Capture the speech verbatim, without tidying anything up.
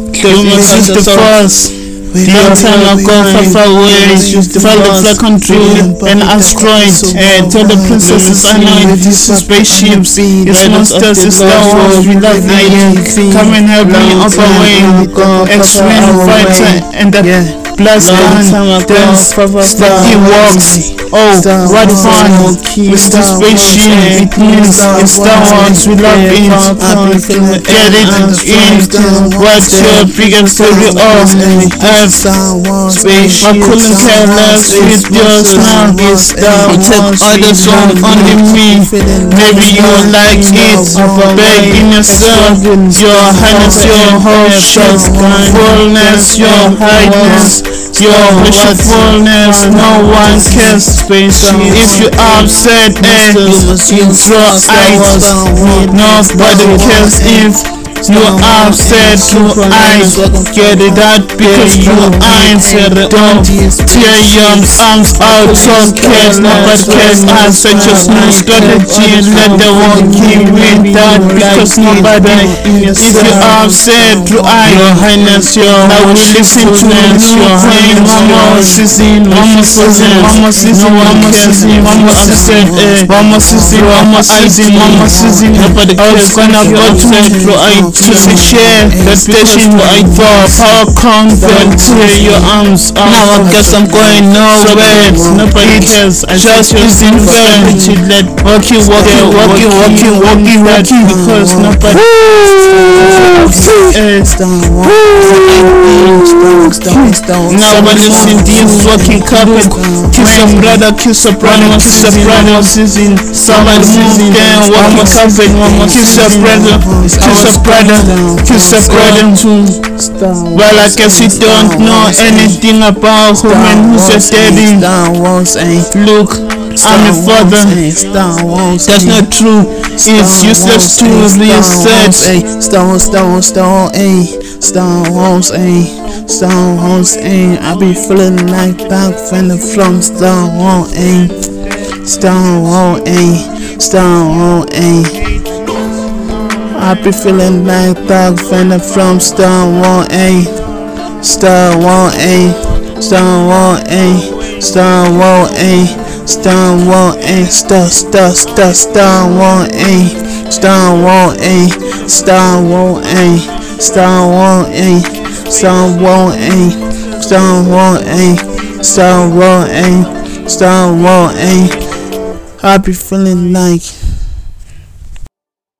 Humans use the force. Long time ago, far, far away, fell the flag country, an asteroid. Uh, tell the princesses I know these spaceships, it's monsters, it's Star Wars, we love it. Come and help me up away. X-Men fighter and the blast gun dance that he walks. Oh, what fun with the spaceship. It means in Star Wars we love it. Get it in. What's your biggest story of F? I couldn't care less with your smile. You take others on only me. Maybe you like it. Beg in yourself. Your highness, your holiness, fullness, your highness, your worshipfulness. No one cares. If you upset and you draw eyes, nobody cares if you upset to eyes. Get it out because you ain't don't tear your arms out. So cares, nobody cares. I set your smooth strategy. Let the one keep with that because nobody. If you upset to eyes, your highness, your I will listen to your highness, mama sissy, mama sissy, mama sissy, mama sissy, mama upset, mama sissy, mama sissy, mama sissy. Nobody cares. Gonna go to I to share the station I thought power convert to your arms out. Now I guess I'm going nowhere. Nobody cares. I just use in vain to let walking, walking, walking, walking, walking, walking because nobody now when it's in this walking carpet, kiss a brother, kiss a brother, kiss a brother, season. Someone move there, walking carpet, kiss a brother, kiss a brother, kiss a brother too. Well, I guess you don't know anything about women who's your daddy. Look, I'm your father. That's not true. It's useless to research. Stone, stone, stone, ayy. Stone Walls, ayy. Stone Walls, ayy. I be feeling like back from the from Stone Wall, ayy. Stone Wall, ayy. Stone Wall, ayy. I be feeling like back from the from Stone Wall, ayy. Stone Wall, ayy. Stone Wall, ayy. Stone Wall, ayy. Stone Wall, ayy. Star, star, star, Stone Wall, ayy. Stone Wall, ayy. Stone Wall, ayy. Stone Wall, ayy. Stone Wall, ayy. Stone Wall, ayy. Stone Wall, ayy. Stone Wall, ayy. I be feeling like